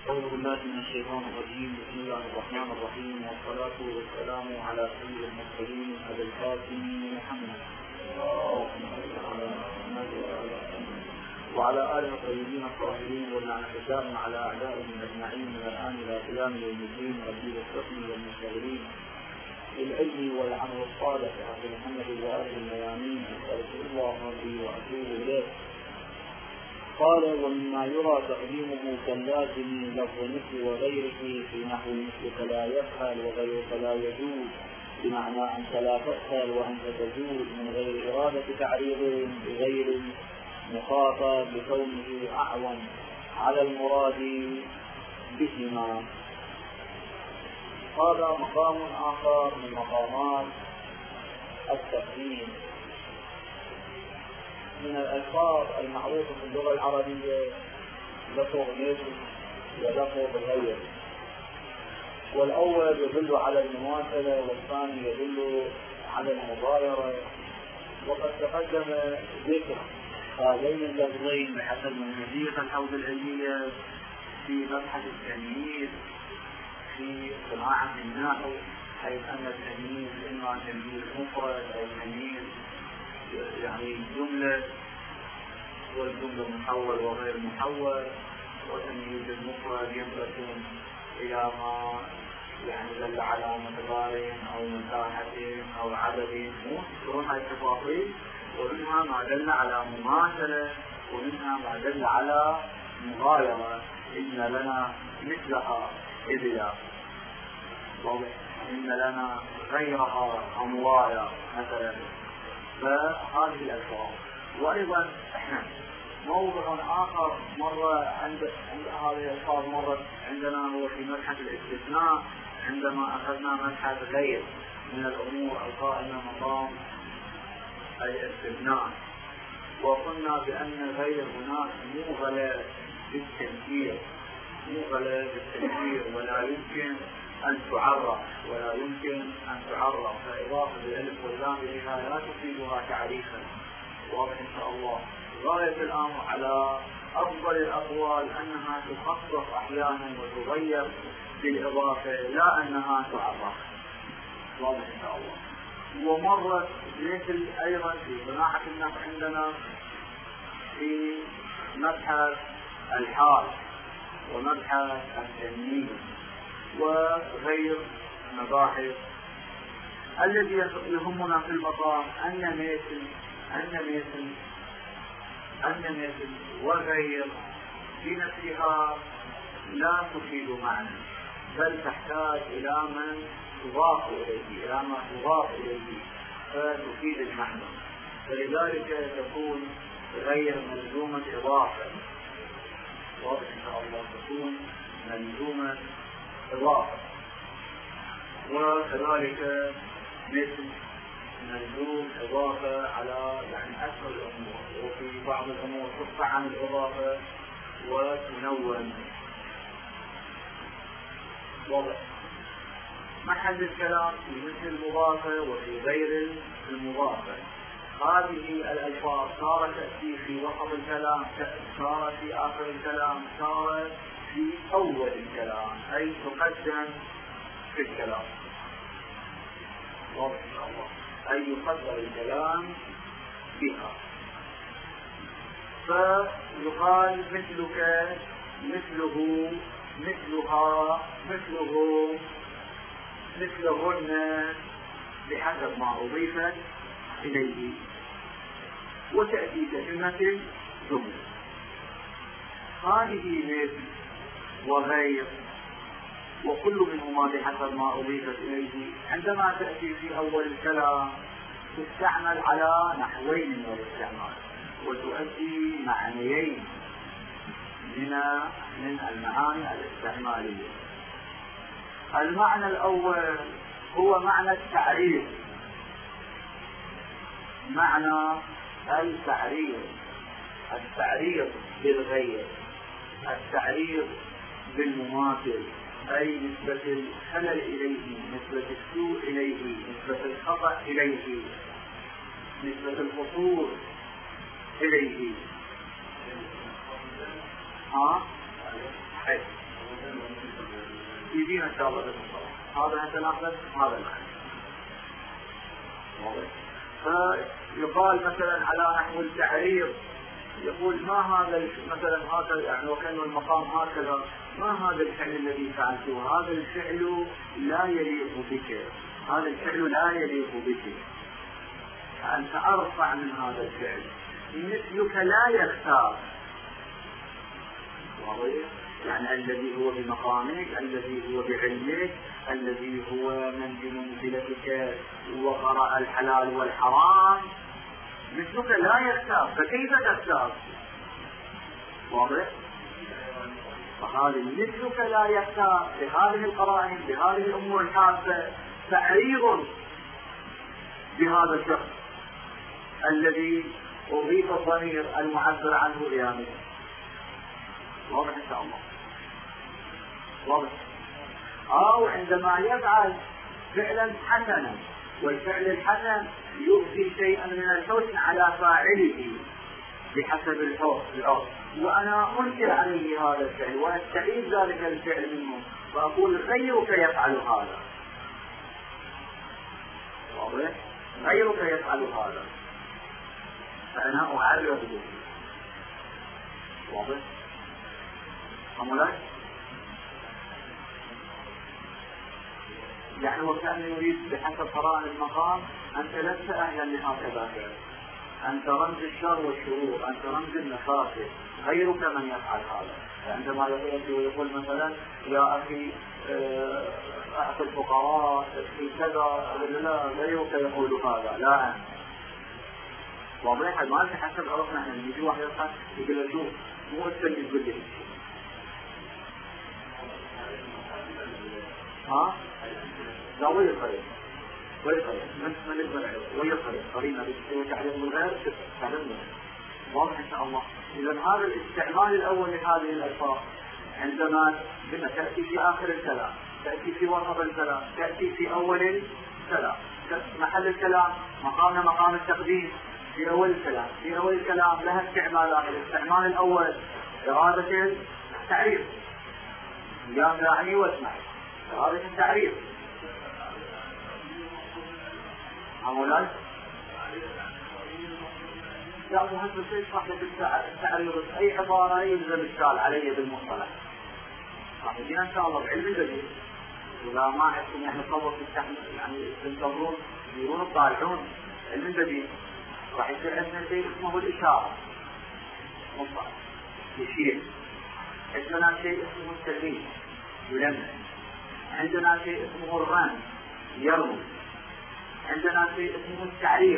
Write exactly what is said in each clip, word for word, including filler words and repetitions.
أعوذ بالله من الشيطان الرجيم. بسم الله الرحمن الرحيم، والصلاة والسلام على سيد المرسلين أبي القاسم محمد وعلى آله الطيبين الطاهرين، واللعنة الدائمة على أعدائهم أجمعين من الآن إلى قيام يوم الدين. ربي وفقني والمشتغلين للعلم والعمل الصالح عبد محمد وآله الميامين. أستغفر الله ربي وأتوب إليه. قال: ومما يرى تقديمه كاللازم لفظ مثل وغيره في نحو مثلك لا يفعل وغيرك لا يجوز، بمعنى أنت لا تفعل وأنت تجوز، من غير إرادة تعريض بغير مخاطب بكونه أعون على المراد بهما. هذا مقام آخر من مقامات التقديم. من الألفاظ المعروفة في اللغة العربية لفظ مثل ولفظ غير، والأول يدل على المماثلة والثاني يدل على المغايرة. وقد تقدم ذكر هذين اللفظين بحسب منهجية الحوزة العلمية في مبحث التمييز في صناعة النحو، حيث أن التمييز إما تمييز مفرد أو تمييز يعني جملة، والجملة محول وغير محول، وتمييز المفرد ينقسم إلى ما يعني دل على مقدار أو مساحة أو عدد، مو هاي التفاصيل، ومنها ما دل على مماثلة، ومنها ما دل على مغايرة. إن لنا مثلها إبلا، إن لنا غيرها أموالا مثلا. فهذه الألفاظ. وأيضا موضوع آخر مرة عند عند هذه الألفاظ مرة عندنا هو في مبحث الاستثناء، عندما أخذنا مبحث غير من الأمور القائمة مقام الاستثناء، وقلنا بأن غير هناك مغلى بالتنكير، مغلى بالتنكير ولا يمكن أن تعرف ولا يمكن أن تعرف فإضافة الألف واللام إليها لا تفيدها تعريفا. واضح إن شاء الله. غاية الأمر على أفضل الأقوال أنها تخصص أحيانا وتغير بالإضافة، لا أنها تعرف. واضح إن شاء الله. ومرت مثل أيضا في صناعة النحو عندنا في مبحث الحال ومبحث التمييز وغير مباحث. الذي يهمنا في المقام أن مثل أن مثل أن مثل وغير في نفسها لا تفيد معنى، بل تحتاج إلى من تضاف إليه، إلى ما تضاف إليه فتفيد المعنى. فلذلك تكون غير ملزومة إضافة. واضح إن شاء الله. تكون ملزومة إضافة. وكذلك مثل ملزوم إضافة على يعني أكثر الأمور، وفي بعض الأمور تقطع عن الإضافة وتنون. واضح. محل الكلام في مثل المضافة وفي غير المضافة. هذه الألفاظ صارت تأتي في وسط الكلام، صارت في آخر الكلام، صارت في أول الكلام، أي تقدم في الكلام. واضح إن شاء الله. أي يقدر الكلام بها. فيقال مثلك، مثله، مثلها، مثله، مثلهن بحسب ما أضيفت إليه. وتأتي كلمة جملة. هذه مثل وغير وكل منهما بحسب ما أضيفت إليه عندما تأتي في أول الكلام تستعمل على نحوين من الاستعمال، وتؤدي معنيين من من المعاني الاستعمالية. المعنى الأول هو معنى التعريف، معنى التعريف، التعريف بالغير، التعريف بالمماثل، أي نسبة الخلل إليه، نسبة السوء إليه، نسبة الخطأ إليه، نسبة القصور إليه. ها؟ يجينا ان شاء الله بالمصطلح هذا نتناقض هذا المعنى. فيقال مثلا على نحو التعريض، يقول ما هذا مثلا هذا يعني وكأنه المقام هكذا، ما هذا الفعل الذي فعلته، هذا الفعل لا يليق بك، هذا الفعل لا يليق بك، أنت أرفع من هذا الفعل، مثلك لا يختار، يعني الذي هو بمقامك، الذي هو بعلمك، الذي هو من بمنزلتك وقرأ الحلال والحرام، مثلك لا يختار، فكيف تختار؟ واضح؟ فهذه مثلك لا يختار بهذه القرائن بهذه الأمور الحادثة تعريض بهذا الشخص الذي أضيف الضمير المعبر عنه إلى. واضح إن شاء الله؟ واضح؟ أو عندما يفعل فعلا حسنا، والفعل الحسن يؤتي شيئا من الحسن على فاعله بحسب العرف، وأنا أنكر عليه هذا الفعل وأستعيد ذلك الفعل منه وأقول غيرك يفعل هذا. واضح؟ غيرك يفعل هذا فأنا أعرض به. واضح؟ أمولاك؟ يعني وكأن يريد بحسب قرائن المقام أنت لست أهلا لهكذا، أنت رمز الشر والشرور، أنت رمز المفاسد، غيرك من يفعل هذا. عندما يقول مثلا يا أخي أعطي الفقراء في كذا، لا، غيرك يقول هذا، لا أنت. واضح؟ ما في حسب عرفنا احنا يجي واحد يضحك يقول له شوف مو أنت اللي تقول لي ها؟ لا وين الطريق؟ وين الطريق؟ من من البلد؟ وين الطريق؟ قرينا بتعليم الغير تعلمنا. واضح إن شاء الله. إذا هذا الاستعمال الأول لهذه الألفاظ عندما تأتي في آخر الكلام، تأتي في وسط الكلام، تأتي في أول الكلام، محل الكلام مقامنا مقام التقديم في أول الكلام، في أول الكلام لها استعمالات. الاستعمال الأول إرادة التعريف، يا داعي واسمعي، إرادة التعريف. أولاً لا مهم تشرح لك التعريض أي عبارة يلزم الشال علي بالمصطلح. راح يجينا إن شاء الله بعلم الجديد. ولا ما عرفتم يعني نصور في التحمل يعني تنتظرون يقولون الطالعون علم الجديد راح يصير عندنا شيء اسمه الإشارة مصطلح يشير، عندنا شيء اسمه التلميذ يلمس، عندنا شيء اسمه الرمز يرمز، عندنا شيء اسمه التعريض.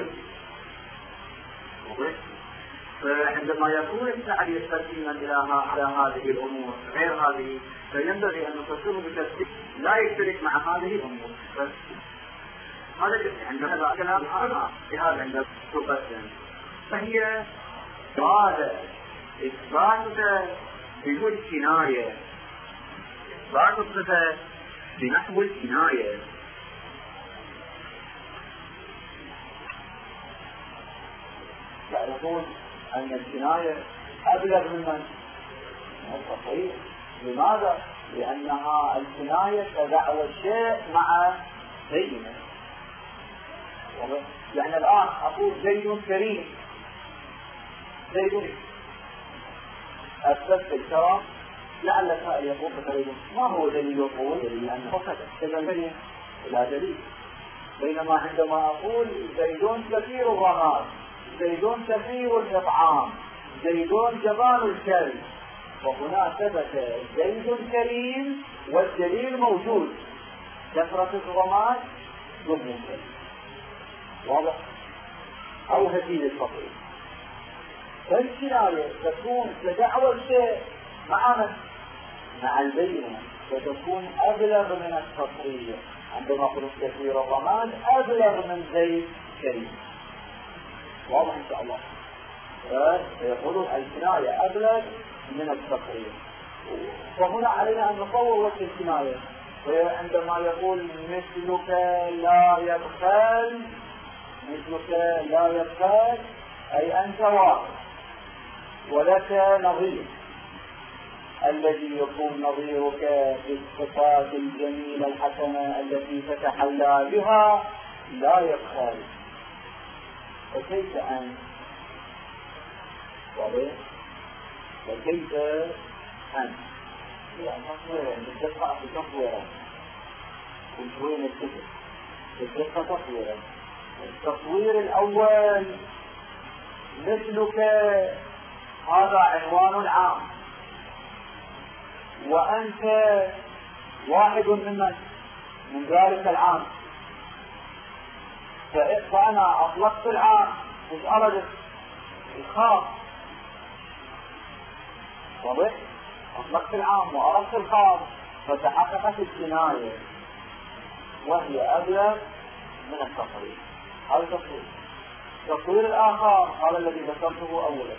فعندما يكون التعريف تقسيما الى هذه الامور غير هذه فينبغي ان نفسره بتفسير لا يشترك مع هذه الامور. هذا عندما كلام اخر بهذا عند تقسم فهي اراده اثباتها بنحو الكنايه، اثبات الصفه بنحو الكنايه. يعرفون أن الكناية أبلغ من التصحيح. لماذا؟ لأنها الكناية تدعوى الشيء مع زينه. يعني الآن أقول زيد كريم، زيد أثبت الكرام، لعل السائل يقول كريم ما هو دليل يقول؟ لأنه فقط تدليل لا دليل. بينما عندما أقول زيد كثير الرماد، زيد كثير الإطعام، زيد جبان الكريم، وهنا ثبت زيد كريم والدليل موجود، كثرة الرماد ضمن الكريم. واضح؟ أو هزيل الفقير. فالكناية تكون تدعوى الشيء مع من؟ مع البينة، فتكون أبلغ من التصريح. عندما قلت كثير الرماد أبلغ من زيد كريم. واضح إن شاء الله. فيقولون الكناية أبلغ من التصريح. وهنا علينا أن نصور وجه الكناية. عندما يقول مثلك لا يبخل، مثلك لا يبخل أي أنت واحد ولك نظير. الذي يكون نظيرك بالصفات الجميلة الحسنة التي تتحلى بها لا يبخل. فكيف أنت؟ وكيف أنت؟ يعني تصويرين بالدقة في تصويرين وشوين الكتب بالدقة تصويرين. التصوير الأول مثلك هذا عنوان عام وأنت واحد ممن من ذلك العام، فأنا أطلقت العام مش أردت الخاص. واضح؟ أطلقت العام وأردت الخاص فتحققت الكناية وهي أبلغ من التصوير. هذا التصوير. التصوير الآخر هذا الذي ذكرته أولا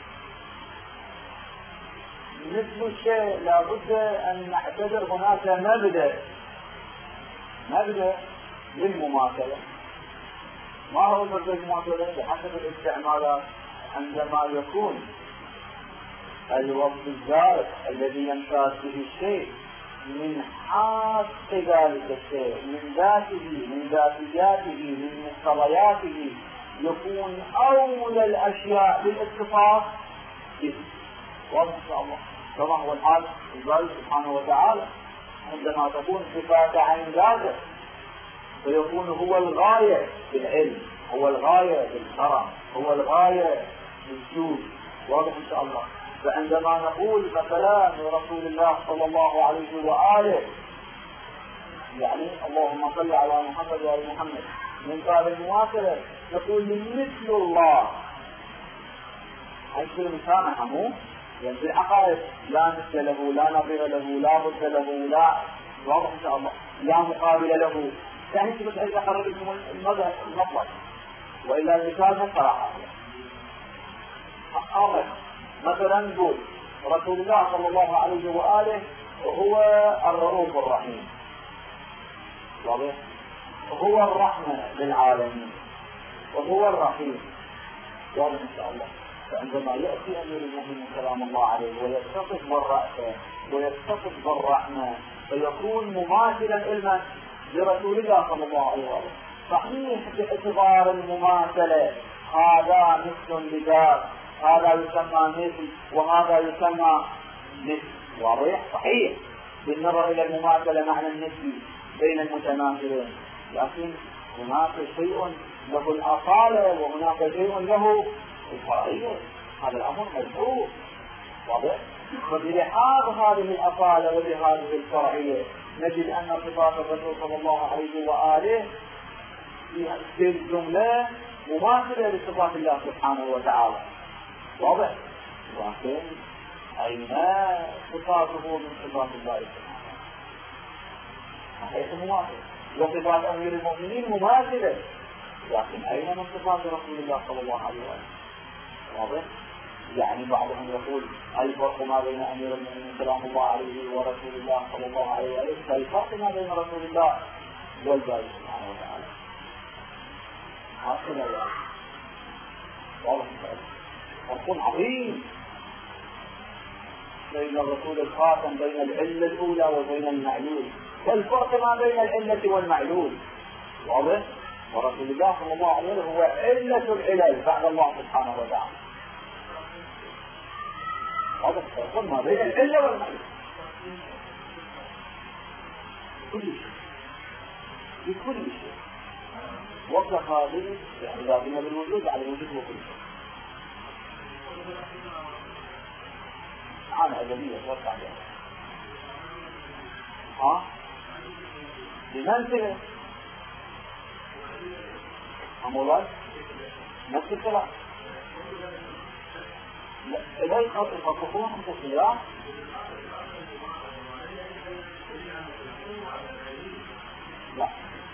مثل الشيء لابد أن نعتبر هناك مبدأ مبدأ للمماثلة. ما هو مبدأ المماثلة؟ بحسب الاستعمالات عندما يكون الوصف الزائد الذي يمتاز به الشيء من حاس ذلك الشيء من ذاته من ذاتياته من مقتضياته يكون أولى الأشياء للاتصاف به. واضح إن شاء الله كما هو الحال الباري سبحانه وتعالى عندما تكون صفات عن ذاته فيكون هو الغاية بالعلم، هو الغاية بالكرم، هو الغاية بالجود. واضح إن شاء الله. فعندما نقول مثلا لرسول الله صلى الله عليه وآله يعني اللهم صل على محمد وعلى محمد من باب المماثلة نقول مثل الله. هذا المسامحة مو يعني في العقائد لا مثل له لا نظير له لا ضد له لا واضح إن شاء الله لا مقابل له. يعني تبقى إذا قرر لكم المذهب المطلق وإلا المثال الصراحة أمر مثلا نقول رسول الله صلى الله عليه وآله هو الرؤوف الرحيم. واضح؟ هو الرحمة للعالمين وهو الرحيم. واضح إن شاء الله. فعندما يأتي أمير المؤمنين سلام الله عليه ويتصف بالرأفة ويتصف بالرحمة فيكون مماثلا علما لرسول الله صلى الله عليه وآله. صحيح باعتبار المماثلة هذا مثل بذات هذا يسمى مثل وهذا يسمى مثل. واضح؟ صحيح بالنظر إلى المماثلة معنى النسبي بين المتماثلين، لكن هناك شيء له الأصالة وهناك شيء له الفرعية. هذا الأمر مجهول. واضح؟ وبلحاظ هذه الأصالة وبهذه الفرعية نجد أن صفات الرسول صلى الله عليه وآله في الجملة مماثلة لصفات الله سبحانه وتعالى. واضح؟ لكن أين صفاته من صفات الله سبحانه؟ حيث مماثلة. وصفات أمير المؤمنين مماثلة، لكن أين من صفات رسول الله صلى الله عليه وآله؟ واضح؟ يعني بعضهم يقول الفرق ما بين أمير المؤمنين سلام الله عليه ورسول الله صلى الله عليه وآله فالفرق ما بين رسول الله والباري سبحانه وتعالى. هكذا يعني. واضح؟ فرق عظيم بين الرسول الخاتم بين العلة الأولى وبين المعلول، والفرق ما بين العلة والمعلول. واضح؟ ورسول الله صلى الله عليه وسلم هو علة العلل بعد الله سبحانه وتعالى. هذا الفرق ما بين العلة والمعلول كل شيء بكل شيء. وقت هذه اعتبارنا بالوجود على الوجود وكل شيء. عن أدبية وقع بها ها بمنزلة أمولاد نفس الكلام. إذا يخطفون خمسة سيارات لا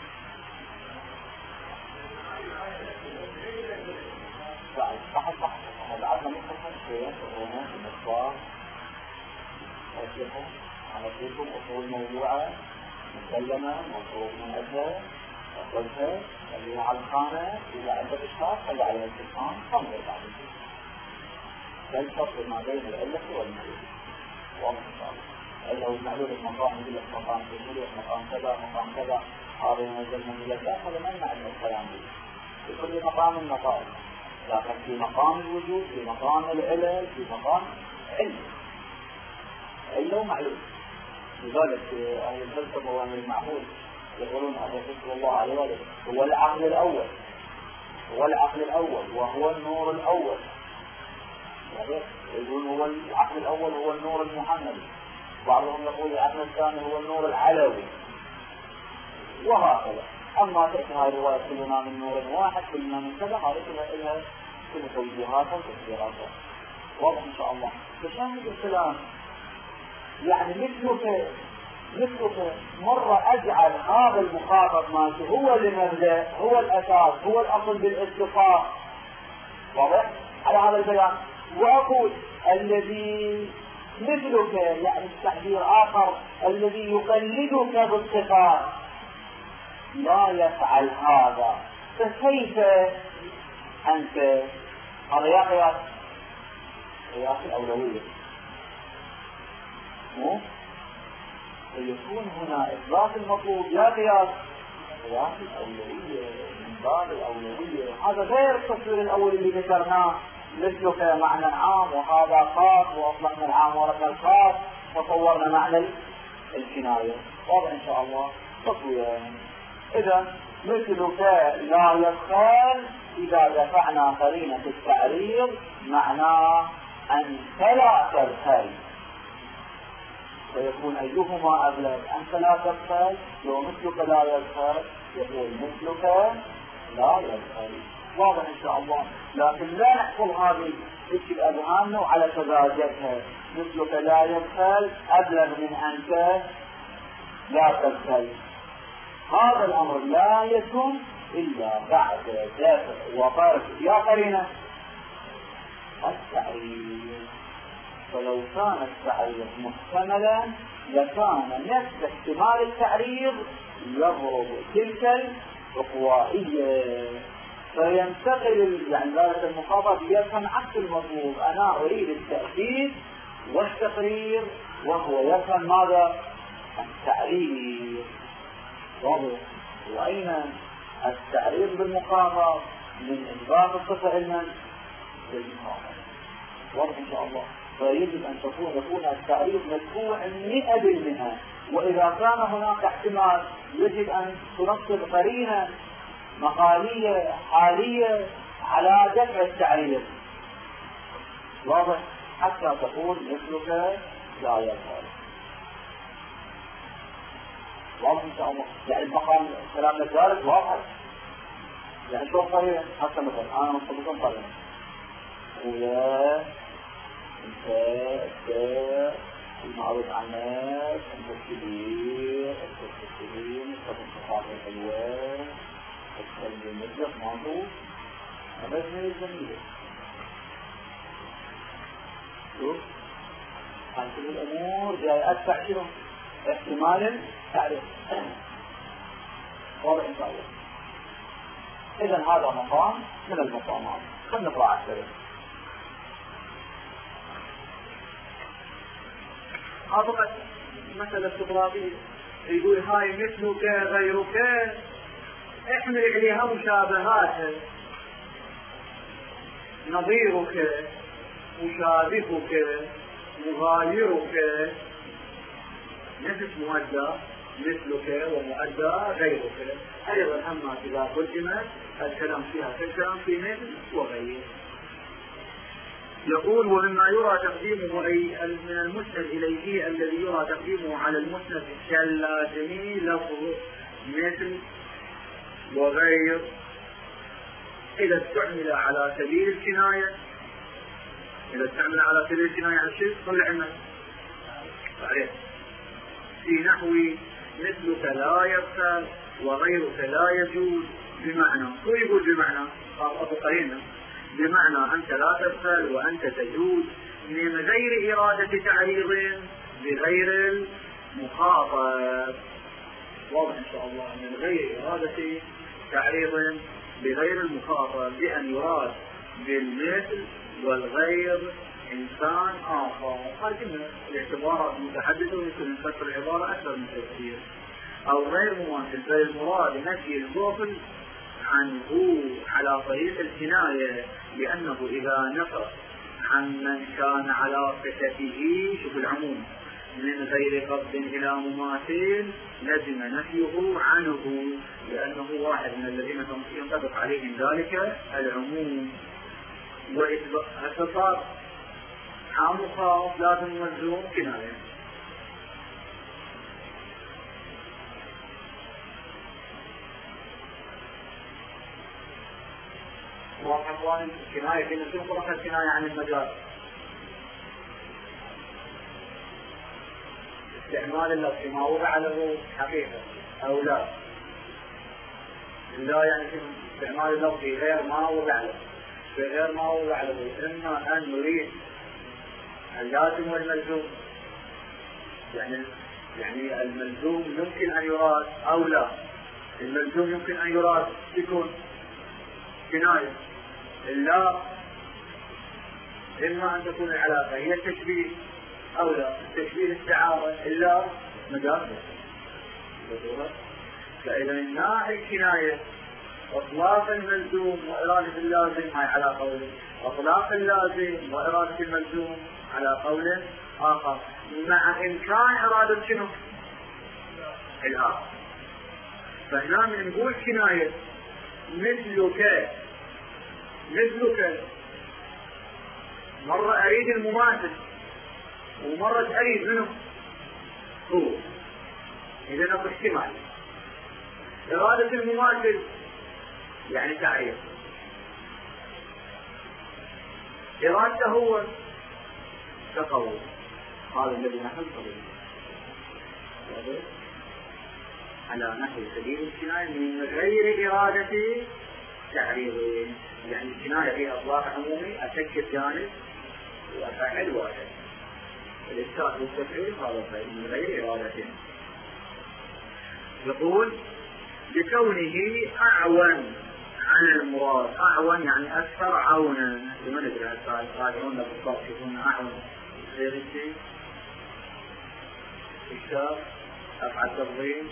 صح صح هذا عدنا مختصر شيء وهنا في المصباح أشياء على فيكم أصول موضوعة مسلمة مفروض من أجلها أصلها اللي على الخانة إذا عندك إشخاص خلي عليها السلطان صمر بعد ذلك الفرق ما بين العلة والمعلول. واضح ان شاء الله. لو معلول المقام يقول لك مقام تشريع مقام كذا مقام كذا هذا ينزل من الله، هذا ما يمنع الكلام به في كل مقام النقائص، لكن في مقام الوجود، في مقام العلل، في مقام علم علم ومعلوم. لذلك اهل الفلسفه واهل المعقول يقولون الرسول الله عليه وسلم هو العقل الاول، هو العقل الاول وهو النور الاول. يقولون هو العقل الاول هو النور المحمدي، بعضهم يقول العقل الثاني هو النور العلوي، وهكذا. اما تأتي هذه الرواية كلنا من نور واحد كلنا من كذا، هذه كلها لها كل توجيهاتها وتفسيراتها. واضح ان شاء الله. فشاهد الكلام يعني مثلك مثلك مرة اجعل هذا المخاطب ماشي هو المبدأ، هو الاساس، هو الاصل بالاتفاق. واضح على هذا البيان. واقول الذي مثلك يعني التعبير اخر الذي يقلدك بالصفات لا يفعل هذا، فكيف انت؟ هذا يا قياس قياس الاولويه. مو فيكون هنا اثبات المطلوب يا قياس قياس الاولويه من باب الاولويه. هذا غير التصوير الاول اللي ذكرناه مثلك معنى عام وهذا خاص واطلقنا العام ورقنا الخاص وصورنا معنى الكنايه. واضح ان شاء الله تصويرين. اذا مثلك لا يدخل اذا دفعنا قرينه التعريض معناه انت لا تدخل، فيكون ايهما ابلغ؟ انت لا تدخل لو مثلك لا يدخل يقول مثلك لا يدخل. واضح ان شاء الله. لكن لا نحفظ هذه تشكل اذهاننا وعلى سذاجتها. مثلك لا يدخل ابلغ من انت لا تدخل. هذا الامر لا يكون الا بعد دافع وطرد يا قرينه التعريض. فلو كان التعريض محتملا لكان نفس احتمال التعريض يضرب تلك العقوائيه، فينتقل يعني ذلك المخاطب يفهم عكس المطلوب. انا اريد التأكيد والتقرير وهو يفهم ماذا؟ التعريض. واضح. واين التعريض بالمخاطب؟ من اثبات الصفه علما بالمخاطب. واضح ان شاء الله. فيجب ان تكون يكون التعريض مدفوع مئة بالمئة، واذا كان هناك احتمال يجب ان تنصب قرينه مقالية حالية على دفع التعريض. واضح. حتى تقول مثلك لا يفعل. واضح ان شاء الله. يعني المقام كلام ذلك واضح. يعني شو قرينة؟ حتى مثلا انا مصطفى قرينة ويا انت انت المعروض عنك انت الكبير انت الكبير انت الصفات الحلوة الكلمة المجلس معروف. هذا هي الجميلة. شوف هذه الأمور جاي أدفع شنو؟ احتمالا تعرف. واضح إن شاء الله. إذا هذا مقام من المقامات. خلنا نقرأ عشرة. هذا مثل استطرادية يقول هاي مثلك غيرك احمل عليها مشابهات. نظيرك مشابهك مغايرك نفس مؤدى مثلك ومؤدى غيرك. ايضا اما اذا قدمت الكلام فيها كالكلام في مثل وغير. يقول ومما يرى تقديمه اي من المسند اليه الذي يرى تقديمه على المسند كاللازمي لفظ مثل وغير إذا استعمل على سبيل الكناية. إذا استعمل على سبيل الكناية عن شيء طلع لنا في نحو مثلك لا يبخل وغيرك لا يجوز. بمعنى شو يقول؟ بمعنى أبو قرينة بمعنى أنت لا تبخل وأنت تجوز من غير إرادة تعريض بغير المخاطب. واضح إن شاء الله. من غير إرادة تعريض بغير المخاطب بأن يراد بالمثل والغير إنسان آخر. هذه الاعتبارات متحددة ويمكن نفسر العبارة أكثر من تفسير. أو غير مماثل، فالمراد نفي البخل عنه على طريق الكناية، لأنه إذا نفى عن من كان على صفته، شوف العموم، من غير قصد إلى مماثل لزم نفيه عنه، لأنه واحد من الذين ينطبق عليهم ذلك العموم. وإثبات عام وخاص لازم ملزوم كناية. واحد كناية في نفسه طرق الكناية عن المجال، استعمال اللفظ ما وضع له حقيقة أو لا، لا يعني استعمال اللفظ غير ما وضع له، في غير ما وضع له، إما أن نريد اللازم والملزوم، يعني يعني الملزوم يمكن أن يراد أو لا، الملزوم يمكن أن يراد يكون كناية، إلا إما أن تكون العلاقة هي التشبيه أو لا، التشبيه استعارة إلا مجاز. فإذا من ناحية الكناية إطلاق الملزوم وإرادة اللازم هاي على قول، إطلاق اللازم وإرادة الملزوم على قول آخر، مع إمكان إرادة شنو؟ الآخر. فهنا من نقول كناية مثلك مثلك مرة أريد المماثل ومرة أريد منه هو، إذا أكو احتمال. إرادة المماثل يعني تعريف، إرادته هو تقوى، هذا الذي نحن نقوله على نحو سبيل الكناية من غير إرادة تعريض، يعني الكناية فيها إطلاق عمومي أشكل جانب وأفعل واحد، الإشتراك والتفعيل هذا من غير إرادة. يقول لكونه أعون على المراد، أعون يعني أكثر عونا، لما ندري هالسؤال قادرون بالضبط يكون أعون غير الشيء إشتراك أفعل تفضيل،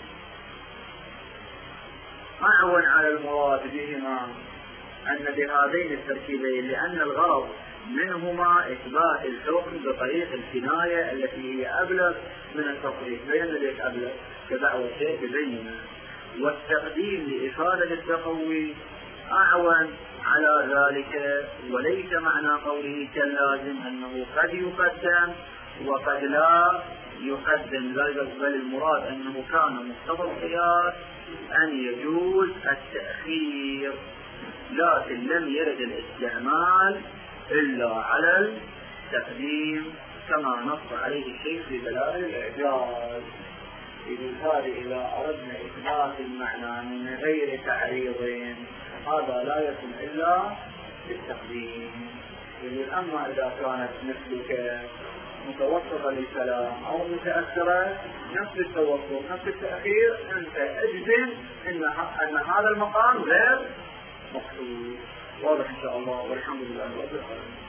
أعون على المراد بهما أن بهذين التركيبين، لأن الغرض منهما إثبات الحكم بطريق الكناية التي هي أبلغ من التصريح، بين الذي أبلغ كدعوة شيء ببينه، والتقديم لإفادة التقوي أعون على ذلك. وليس معنى قوله كاللازم أنه قد يقدم وقد لا يقدم، بل المراد أنه كان مقتضى القياس أن يجوز التأخير، لكن لم يرد الاستعمال إلا على التقديم كما نص عليه الشيخ في دلائل الإعجاز. بمثال إذا أردنا إثبات المعنى من غير تعريض هذا لا يكون إلا بالتقديم. أما إذا كانت مثلك متوسطة للكلام أو متأثرة نفس التوسط نفس التأخير، أنت أجزم أن أن هذا المقام غير مقصود. واضح إن شاء الله، والحمد لله رب العالمين.